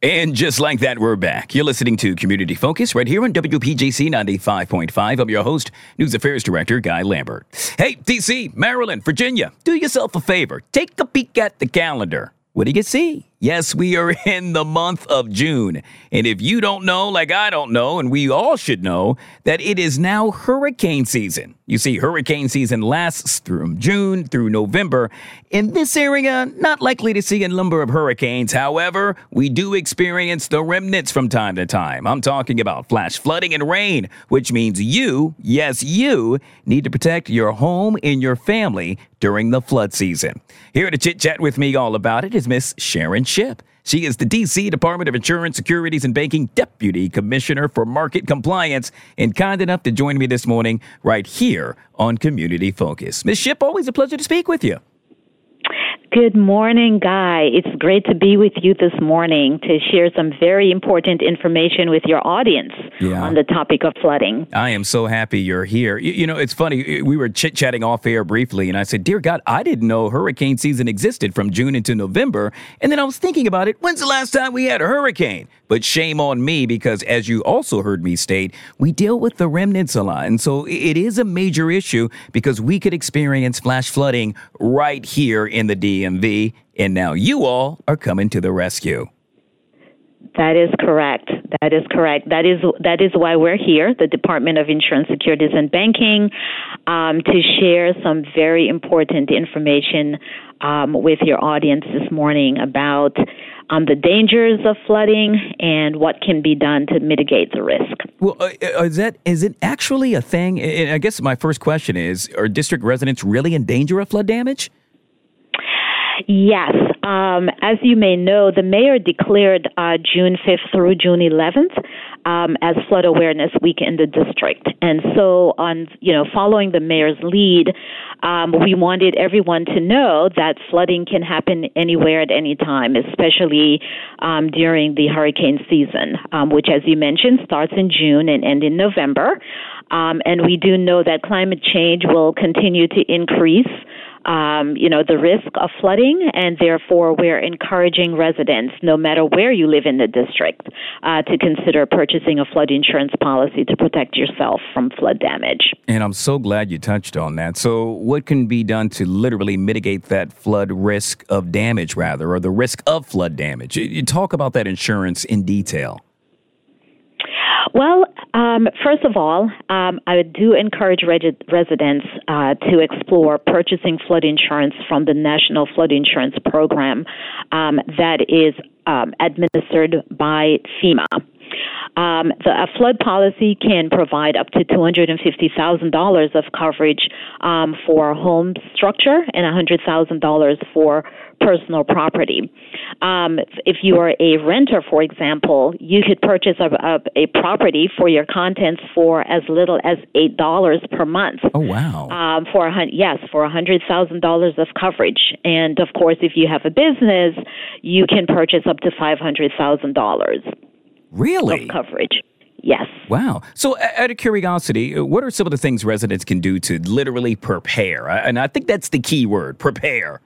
And just like that, we're back. You're listening to Community Focus right here on WPJC 95.5. I'm your host, News Affairs Director Guy Lambert. Hey, D.C., Maryland, Virginia, do yourself a favor. Take a peek at the calendar. What do you see? Yes, we are in the month of June. And if you don't know, like I don't know, and we all should know, that it is now hurricane season. You see, hurricane season lasts from June through November. In this area, not likely to see a number of hurricanes. However, we do experience the remnants from time to time. I'm talking about flash flooding and rain, which means you, yes, you, need to protect your home and your family during the flood season. Here to chit-chat with me all about it is Miss Sharon Shipp. She is the D.C. Department of Insurance, Securities, and Banking Deputy Commissioner for Market Compliance, and kind enough to join me this morning right here on Community Focus. Ms. Shipp, always a pleasure to speak with you. Good morning, Guy. It's great to be with you this morning to share some very important information with your audience on the topic of flooding. I am so happy you're here. You know, it's funny. We were chit-chatting off air briefly, and I said, dear God, I didn't know hurricane season existed from June into November. And then I was thinking about it. When's the last time we had a hurricane? But shame on me, because as you also heard me state, we deal with the remnants a lot. And so it is a major issue because we could experience flash flooding right here in the DMV. And now you all are coming to the rescue. That is correct. That is why we're here, the Department of Insurance, Securities, and Banking, to share some very important information with your audience this morning about the dangers of flooding and what can be done to mitigate the risk. Well, is it actually a thing? And I guess my first question is, are district residents really in danger of flood damage? Yes. As you may know, the mayor declared June 5th through June 11th as Flood Awareness Week in the district. And so following the mayor's lead, we wanted everyone to know that flooding can happen anywhere at any time, especially during the hurricane season, which, as you mentioned, starts in June and ends in November. And we do know that climate change will continue to increase the risk of flooding, and therefore we're encouraging residents, no matter where you live in the district, to consider purchasing a flood insurance policy to protect yourself from flood damage. And I'm so glad you touched on that. So what can be done to literally mitigate that flood risk of damage, or the risk of flood damage? You talk about that insurance in detail. Well, first of all, I do encourage residents to explore purchasing flood insurance from the National Flood Insurance Program that is administered by FEMA. A flood policy can provide up to $250,000 of coverage for home structure and $100,000 for personal property. If you are a renter, for example, you could purchase a property for your contents for as little as $8 per month. Oh, wow. For $100,000 of coverage. And, of course, if you have a business, you can purchase up to $500,000. Really? Of coverage. Yes. Wow. So out of curiosity, what are some of the things residents can do to literally prepare? And I think that's the key word, prepare.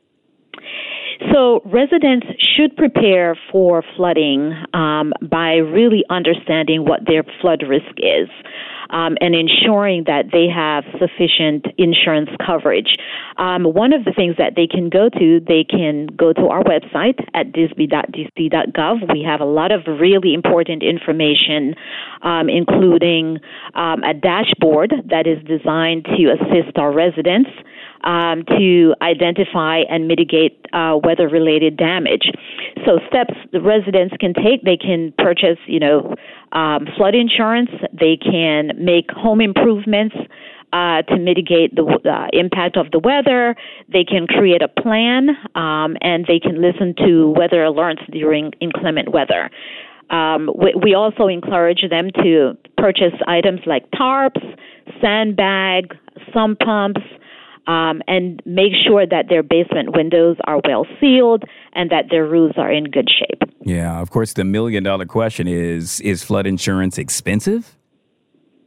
So residents should prepare for flooding by really understanding what their flood risk is and ensuring that they have sufficient insurance coverage. One of the things that they can go to our website at disby.dc.gov. We have a lot of really important information, including a dashboard that is designed to assist our residents to identify and mitigate weather-related damage. So steps the residents can take, they can purchase, flood insurance. They can make home improvements to mitigate the impact of the weather. They can create a plan, and they can listen to weather alerts during inclement weather. We also encourage them to purchase items like tarps, sandbag, sump pumps, and make sure that their basement windows are well sealed and that their roofs are in good shape. Yeah, of course, the million-dollar question is flood insurance expensive?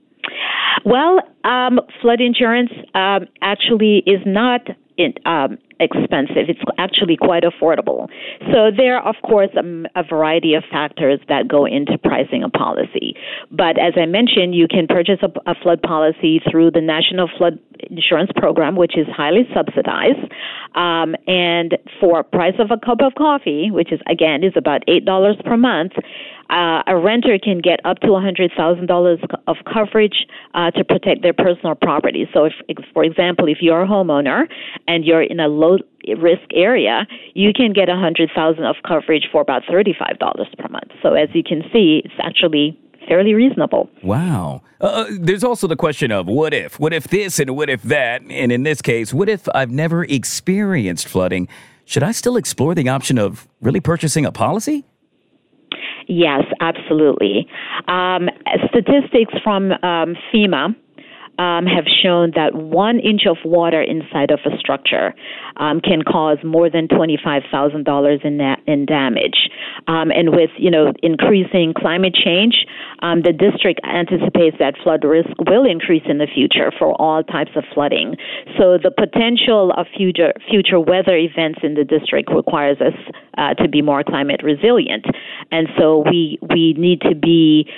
Well, flood insurance actually is not expensive. It's actually quite affordable. So there are, of course, a variety of factors that go into pricing a policy. But as I mentioned, you can purchase a flood policy through the National Flood Insurance Program, which is highly subsidized. And for a price of a cup of coffee, which is, again, is about $8 per month, a renter can get up to $100,000 of coverage to protect their personal property. So, for example, if you're a homeowner and you're in a low-risk area, you can get $100,000 of coverage for about $35 per month. So, as you can see, it's actually fairly reasonable. Wow. There's also the question of what if this and what if that? And in this case, what if I've never experienced flooding? Should I still explore the option of really purchasing a policy? Yes, absolutely. Statistics from FEMA have shown that 1 inch of water inside of a structure can cause more than $25,000 in damage. And with increasing climate change, the district anticipates that flood risk will increase in the future for all types of flooding. So the potential of future weather events in the district requires us to be more climate resilient, and so we need to be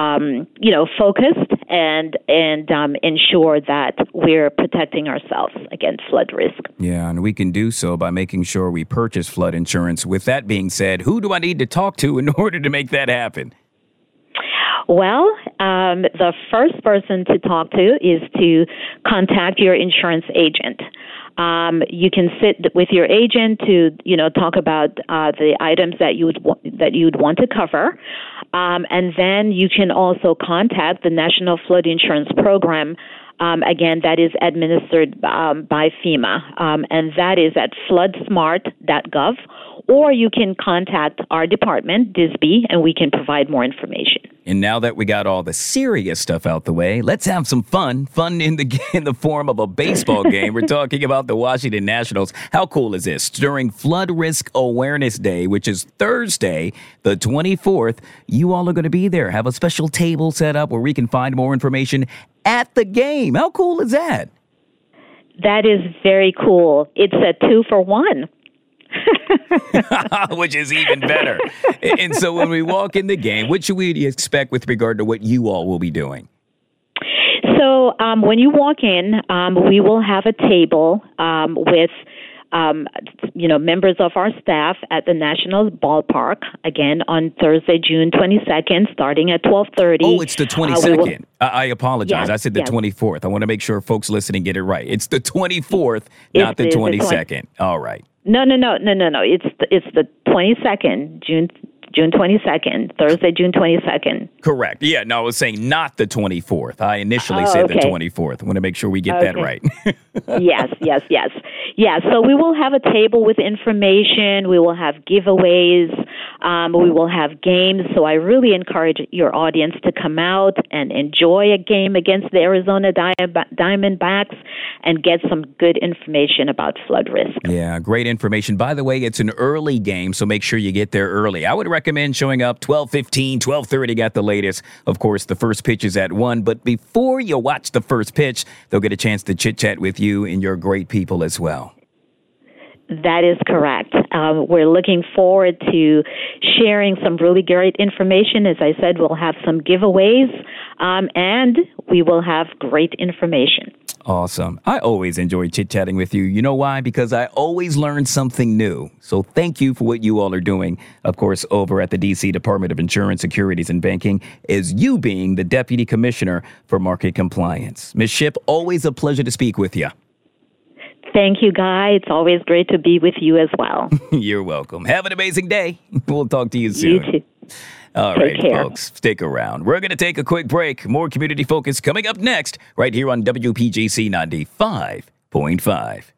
focused and ensure that we're protecting ourselves against flood risk. Yeah, and we can do so by making sure we purchase flood insurance. With that being said, who do I need to talk to in order to make that happen? Well, the first person to talk to is to contact your insurance agent. You can sit with your agent to, talk about the items that you'd want to cover, and then you can also contact the National Flood Insurance Program. Again, that is administered by FEMA, and that is at floodsmart.gov, or you can contact our department, DSB, and we can provide more information. And now that we got all the serious stuff out the way, let's have some fun in the form of a baseball game. We're talking about the Washington Nationals. How cool is this? During Flood Risk Awareness Day, which is Thursday, the 24th, you all are going to be there. Have a special table set up where we can find more information at the game. How cool is that? That is very cool. It's a 2-for-1. Which is even better. And so when we walk in the game, what should we expect with regard to what you all will be doing? So when you walk in, we will have a table with members of our staff at the National Ballpark, again, on Thursday, June 22nd, starting at 12:30. Oh, it's the 22nd. I apologize. Yes, I said the 24th. I want to make sure folks listening get it right. It's the 24th, not the 22nd. All right. No. It's the 22nd, June 22nd, Thursday, June 22nd. Correct. Yeah, no, I was saying not the 24th. I initially said the 24th. I want to make sure we get that right. Yes. Yeah, so we will have a table with information. We will have giveaways. We will have games. So I really encourage your audience to come out and enjoy a game against the Arizona Diamondbacks and get some good information about flood risk. Yeah, great information. By the way, it's an early game, so make sure you get there early. I would recommend showing up 12:15, 12:30 at the latest. Of course, the first pitch is at 1, but before you watch the first pitch, they'll get a chance to chit-chat with you and your great people as well. That is correct. We're looking forward to sharing some really great information. As I said, we'll have some giveaways, and we will have great information. Awesome. I always enjoy chit-chatting with you. You know why? Because I always learn something new. So thank you for what you all are doing, of course, over at the D.C. Department of Insurance, Securities, and Banking, as you being the Deputy Commissioner for Market Compliance. Ms. Shipp, always a pleasure to speak with you. Thank you, Guy. It's always great to be with you as well. You're welcome. Have an amazing day. We'll talk to you soon. You too. All right, folks, stick around. We're going to take a quick break. More Community Focus coming up next, right here on WPJC 95.5.